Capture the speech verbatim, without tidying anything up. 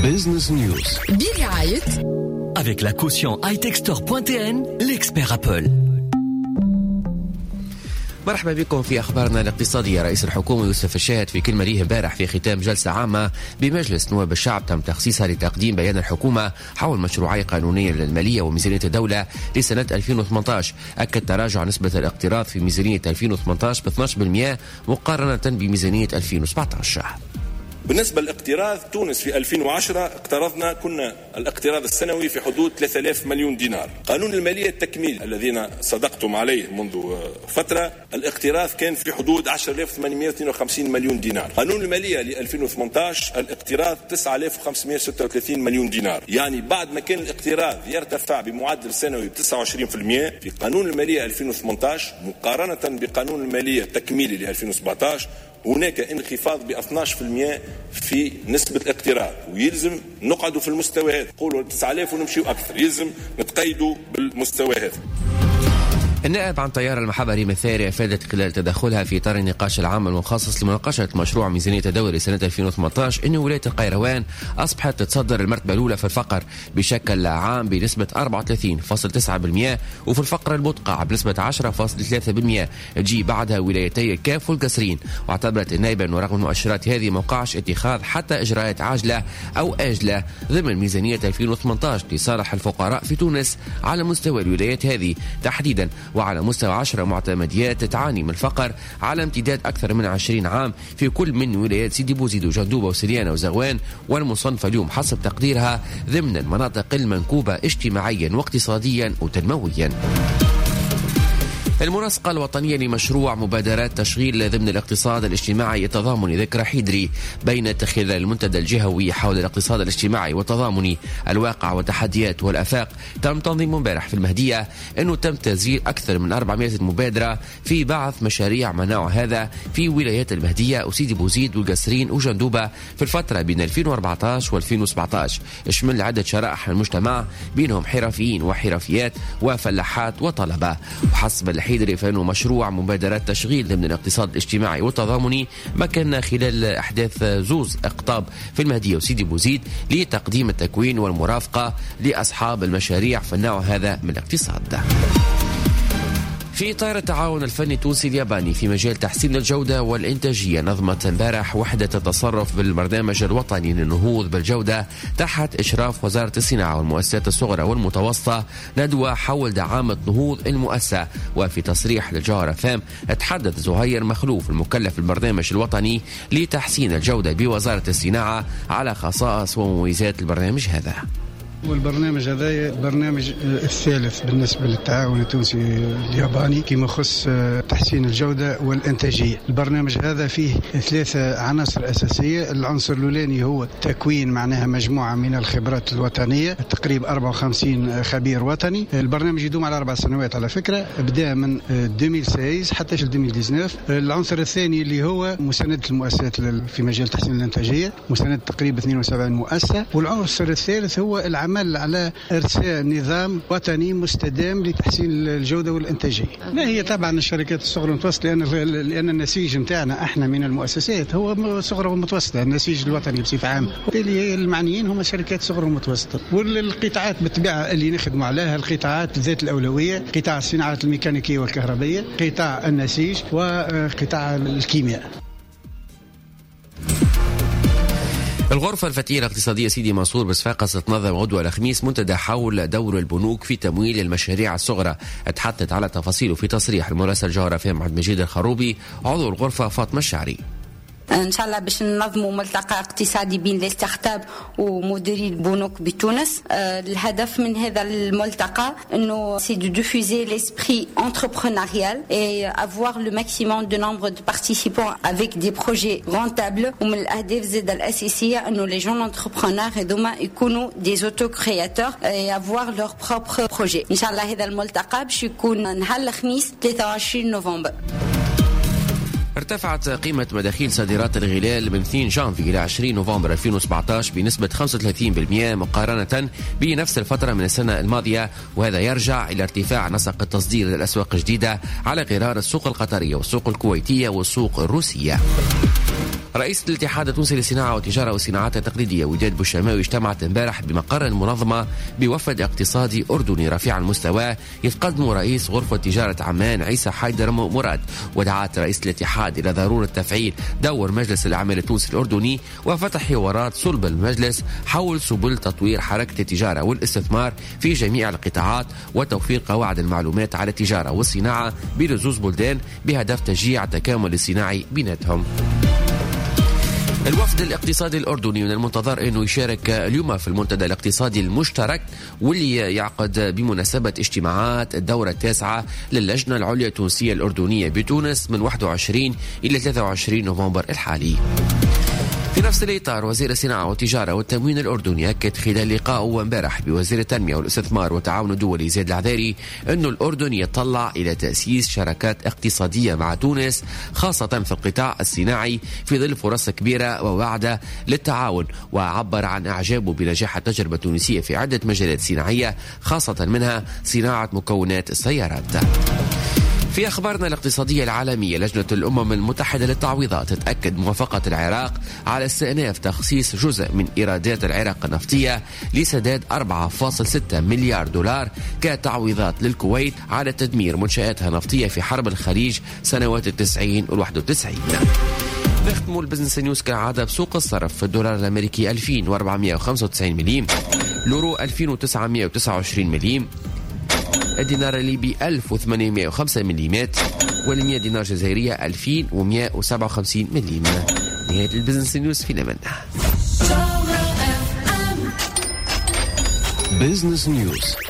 Business News برعاية Avec la caution itechstore.tn, l'expert Apple. مرحبا بكم في أخبارنا الاقتصادية. رئيس الحكومة يوسف الشاهد في كلمة ليه امبارح في ختام جلسة عامة بمجلس نواب الشعب تم تخصيصها لتقديم بيان الحكومة حول مشروعي قانونية للمالية وميزانية الدولة لسنة ألفين وثمانية عشر. أكد تراجع نسبة الاقتراض في ميزانية ألفين وثمانية عشر ب اثني عشر بالمئة مقارنة بميزانية ألفين وسبعة عشر. بالنسبة للاقتراض، تونس في ألفين وعشرة اقترضنا كنا الاقتراض السنوي في حدود ثلاثة آلاف مليون دينار. قانون المالية التكميل الذين صدقتم عليه منذ فترة الاقتراض كان في حدود عشرة آلاف وثمانمئة واثنين وخمسين مليون دينار. قانون المالية ل ألفين وثمانية عشر الاقتراض تسعة آلاف وخمسمئة وستة وثلاثين مليون دينار. يعني بعد ما كان الاقتراض يرتفع بمعدل سنوي ب تسعة وعشرين بالمئة في قانون المالية ألفين وثمانية عشر مقارنة بقانون المالية التكميلي ل ألفين وسبعة عشر هناك انخفاض ب اثني عشر بالمئة في نسبة الاقتراض، ويلزم نقعدوا في المستوى هذا. قولوا تسعة آلاف ونمشيوا أكثر، يلزم نتقيدوا بالمستوى هذا. النائب عن تيار المحبة ريم الثاري أفادت خلال تدخلها في إطار النقاش العام المخصص لمناقشة مشروع ميزانية الدولة لسنة ألفين وثمانية عشر أن ولاية القيروان أصبحت تتصدر المرتبة الأولى في الفقر بشكل عام بنسبة أربعة وثلاثين فاصلة تسعة بالمئة، وفي الفقر المدقع بنسبة عشرة فاصلة ثلاثة بالمئة. تجي بعدها ولايتي الكاف والقصرين. واعتبرت النائبة أنه رغم المؤشرات هذه موقعش اتخاذ حتى إجراءات عاجلة أو آجلة ضمن ميزانية ألفين وثمانية عشر لصالح الفقراء في تونس على مستوى الولايات هذه تحديدا، وعلى مستوى عشرة معتمديات تعاني من الفقر على امتداد أكثر من عشرين عام في كل من ولايات سيدي بوزيد وجندوبة وسريانة وزغوان، والمصنفة اليوم حسب تقديرها ضمن المناطق المنكوبة اجتماعيا واقتصاديا وتنمويا. المنسقة الوطنية لمشروع مبادرات تشغيل ضمن الاقتصاد الاجتماعي التضامني ذكرى حيدري بين خلال المنتدى الجهوي حول الاقتصاد الاجتماعي والتضامني الواقع والتحديات والآفاق تم تنظيمه امبارح في المهدية، انه تم تسجيل اكثر من أربعمئة مبادرة في بعض مشاريع من نوع هذا في ولايات المهدية وسيدي بوزيد والقصرين وجندوبة في الفترة بين ألفين وأربعة عشر وألفين وسبعة عشر. اشمل عدة شرائح المجتمع بينهم حرفيين وحرفيات وفلاحات وطلبة. وحسب حيدري فإنه مشروع مبادرات تشغيل ضمن الاقتصاد الاجتماعي والتضامني مكننا خلال أحداث زوز أقطاب في المهدية وسيدي بوزيد لتقديم التكوين والمرافقة لأصحاب المشاريع في النوع هذا من الاقتصاد. في إطار التعاون الفني التونسي الياباني في مجال تحسين الجودة والإنتاجية، نظمت امبارح وحدة التصرف بالبرنامج الوطني للنهوض بالجودة تحت إشراف وزارة الصناعة والمؤسسات الصغرى والمتوسطة ندوة حول دعامة نهوض المؤسسة. وفي تصريح للجوهرة فام تحدث زهير مخلوف المكلف بالبرنامج الوطني لتحسين الجودة بوزارة الصناعة على خصائص ومميزات البرنامج هذا. والبرنامج هذا البرنامج الثالث بالنسبة للتعاون التونسي الياباني كما يخص تحسين الجودة والإنتاجية. البرنامج هذا فيه ثلاثة عناصر أساسية. العنصر الأولاني هو تكوين معناها مجموعة من الخبرات الوطنية، تقريبا أربعة وخمسين خبير وطني. البرنامج يدوم على أربع سنوات على فكرة، بدأ من ألفين وستة عشر حتى ألفين وتسعة عشر. العنصر الثاني اللي هو مساندة المؤسسات في مجال تحسين الإنتاجية، مساندة تقريبا اثنين وسبعين مؤسسة. والعنصر الثالث هو العمل على إرساء نظام وطني مستدام لتحسين الجودة والإنتاجية. لا هي طبعا الشركات الصغرى والمتوسطة، لأن لأن النسيج متاعنا احنا من المؤسسات هو صغرى ومتوسطة، النسيج الوطني بصفة عامة، وبالتالي المعنيين هم شركات صغرى ومتوسطة. والقطاعات بالطبيعة اللي نخدموا عليها القطاعات ذات الأولوية، قطاع الصناعات الميكانيكية والكهربية، قطاع النسيج، وقطاع الكيمياء. الغرفة الفتية الاقتصادية سيدي منصور بصفاقس تنظم غدوة الخميس منتدى حول دور البنوك في تمويل المشاريع الصغرى. اتحدثت على تفاصيله في تصريح المراسل جوهرة فهم عبد المجيد الخروبي عضو الغرفة فاطمة الشعري. ان شاء الله باش ننظموا ملتقى اقتصادي بين لي ستارت ومديري البنوك بتونس. آه الهدف من هذا الملتقى انه سي دو ديفوزي ليسبري انتربرونيال اي افوار لو ماكسيموم دو نومبر دو بارتيسيبون افيك دي بروجي رونتابل. ومن الاهداف زاد الاساسيه انه لي جون انتربرونور هذوما يكونوا دي اوتو كرياتور اي افوار لور بروبر بروجي. ان شاء الله هذا الملتقى باش يكون نهار الخميس ثلاثة وعشرين نوفمبر. ارتفعت قيمة مداخيل صادرات الغلال من اثنين جانفي إلى عشرين نوفمبر ألفين وسبعة عشر بنسبة خمسة وثلاثين بالمئة مقارنة بنفس الفترة من السنة الماضية، وهذا يرجع إلى ارتفاع نسق التصدير للأسواق الجديدة على غرار السوق القطرية والسوق الكويتية والسوق الروسية. رئيس الاتحاد التونسي للصناعة والتجارة والصناعات التقليدية وداد بوشماوي اجتمعت امبارح بمقر المنظمة بوفد اقتصادي أردني رفيع المستوى يتقدم رئيس غرفة تجارة عمان عيسى حيدر مراد. ودعت رئيس الاتحاد إلى ضرورة تفعيل دور مجلس الأعمال التونسي الأردني وفتح حوارات صلب المجلس حول سبل تطوير حركة التجارة والاستثمار في جميع القطاعات وتوفير قواعد المعلومات على التجارة والصناعة بلزوز بلدان بهدف تشجيع التكامل الصناعي بيناتهم. الوفد الاقتصادي الأردني من المنتظر أنه يشارك اليوم في المنتدى الاقتصادي المشترك واللي يعقد بمناسبة اجتماعات الدورة التاسعة للجنة العليا التونسية الأردنية بتونس من واحد وعشرين إلى ثلاثة وعشرين نوفمبر الحالي. في نفس الإطار وزير الصناعة والتجارة والتموين الأردني أكد خلال لقائه امبارح بوزير التنمية والاستثمار والتعاون الدولي زيد العذاري أن الأردن يتطلع إلى تأسيس شراكات اقتصادية مع تونس خاصة في القطاع الصناعي في ظل فرص كبيرة ووعدة للتعاون. وعبر عن إعجابه بنجاح التجربة التونسية في عدة مجالات صناعية خاصة منها صناعة مكونات السيارات. في أخبارنا الاقتصادية العالمية لجنة الأمم المتحدة للتعويضات تتأكد موافقة العراق على استئناف تخصيص جزء من إيرادات العراق النفطية لسداد أربعة فاصلة ستة مليار دولار كتعويضات للكويت على تدمير منشآتها النفطية في حرب الخليج سنوات التسعين والواحد وتسعين. نختم البزنس نيوز كالعادة بسوق الصرف. في الدولار الأمريكي ألفين وأربعمائة وخمسة وتسعين مليم، اليورو ألفين وتسعمائة وتسعة وعشرين مليم، الدينار الليبي ألف وثمانمائة وخمسة مليمات، والمية دينار جزائرية ألفين ومائة وسبعة وخمسين مليم. نهاية البزنس نيوز في الأمان. بزنس نيوز.